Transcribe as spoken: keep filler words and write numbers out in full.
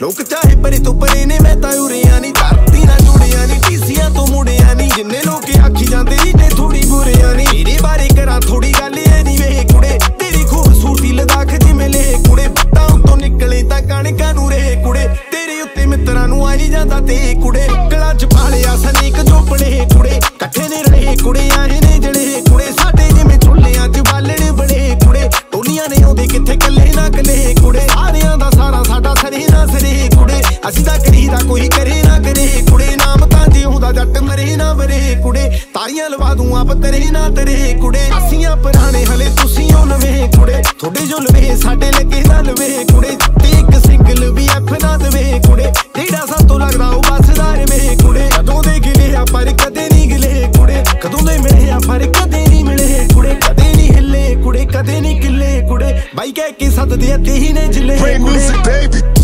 लोग चाहे परे तो परे ने मैं तां उरिया नी धरती ना जुड़िया नी टीसियां तो मुड़िया नी जिन्ने लोग आखी जांदे ने थोड़ी बुरिया नी मेरे बारे करा थोड़ी गल ए नी वे कुड़े तेरी खूबसूरती लदाख जिवें ले कुड़े बट्टां तो निकले तां कणकां नूं रे कुड़े तेरे उत्ते मित्रां नूं आई जांदा ते कुड़े गलां च पालिया सनीक चोपड़े कुड़े कट्ठे ने रहे कुड़े आए ने जड़े कुड़े साडे जिवें चुल्लियां च बालण बड़े कुड़े टोलियां ने आउंदे किथे कल्ले ना कल्ले कुड़े सारियां दा सारा साडा सरे ना सरे कुड़े असीं तां करीदा कोई करे ना करे कुड़े नाम तां जिउंदा जट मरे ना मरे कुड़े तारियां लवा दूं आप तरे ना तरे कुड़े असीं पुराने हले तुसीं ओ नवें कुड़े थोड़े जो लवे साडे लगे ना लवे कुड़े ते इक सिंगल भी अफ ना दवे कुड़े जेड़ा सातों लगदा ओ बसदा रवे कुड़े कदों दे गिले आ पर कदे नहीं गिले कुड़े कदों दे मिले आ पर कदे नहीं मिले कुड़े कदे नहीं हिले कुड़े कदे नहीं किले कुड़े बाई कह के सददे ते ही ने जिले कुड़े।